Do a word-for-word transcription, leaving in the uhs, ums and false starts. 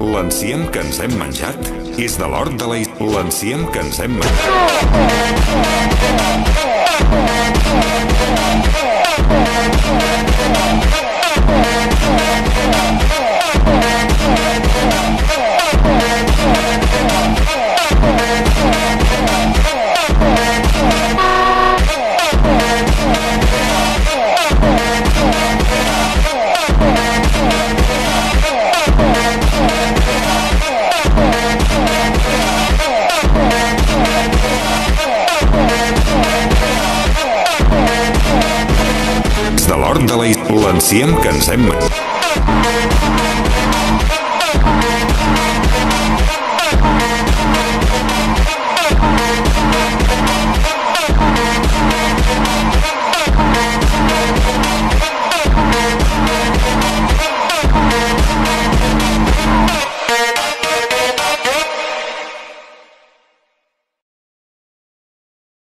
L'enciem que ens hem menjat és de l'hort de la... L'enciem que ens hem menjat. De l'hort de la... L'enciem que ens hem menjat.